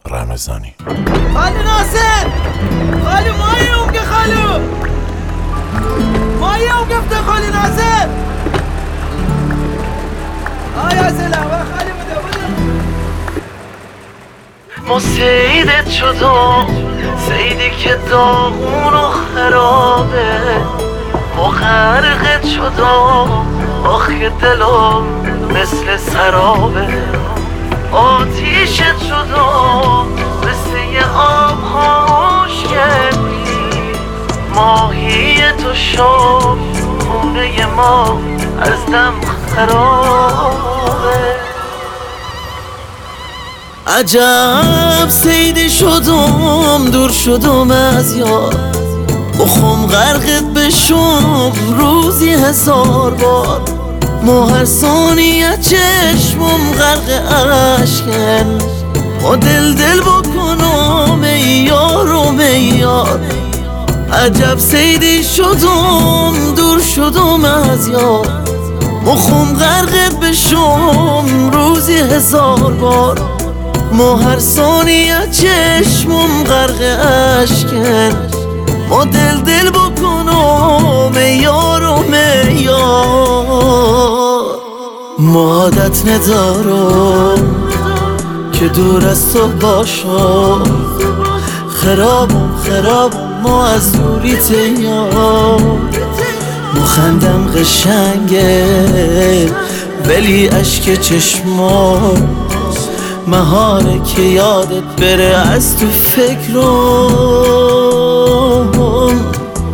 رمضانی. خالو ناصر، خالو مايوم که خالو مايوم گفته خالو ناصر. آیا سلام خالو بوده ما سیدت شدم، سیدی که داغون و خرابه. ما غرقت شدم، آخه دلم مثل سرابه. آتیشت شدم مثل یه آب خوشگلی. ماهی تو شد خونه ما از دم خرابه. عجب سیدی شدم، دور شدم از یار. بخوام غرقت بشم روزی 1000 بار. ما هر ثانیه چشمم غرق اشکن. ما دل بکنم ای یار و ای یار. عجب سیدی شدم، دور شدم از یار. بخوام غرقت بشم روزی 1000 بار. ما هر ثانیه چشمم غرق اشکن. ما دل بکنم ای یار و ای یار. ما عادت ندارم که دور از تو باشم. خرابم ما از دوری تیار. مخندم قشنگه ولی اشک چشمام مهاره که یادت بره از تو فکرم.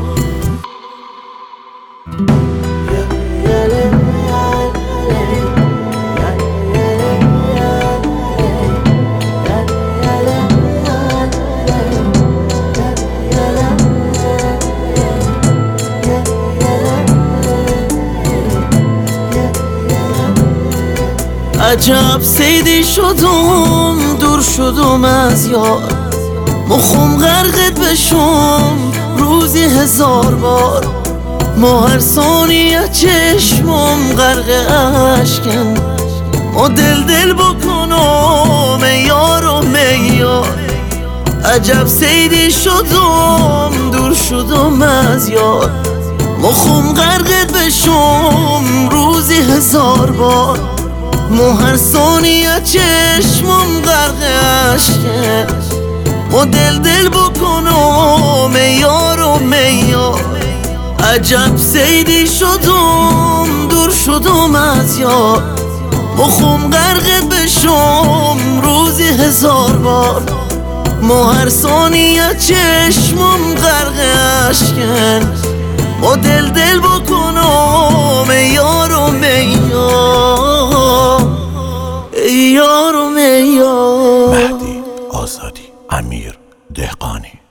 عجب سیدی شدم، دور شدم از یار. مخم غرقت بشم روزی 1000 بار. ما هر ثانیه چشمم غرق اشکن. ما دل بکنم ای یار و ای یار. عجب سیدی شدم، دور شدم از یار. مخم غرقت بشم روزی 1000 بار. ما هر ثانیه چشمم غرق اشکه. ما دل بکنم ای یار و ای یار. عجب سیدی شدم، دور شدم از یار. بخوام غرقت بشم روزی 1000 بار. ما هر ثانیه چشمم غرق اشکن. ما دل بکنم ای یار و ای یار. ای یار و ای یار. مهدی آزادی، امیر دهقانی.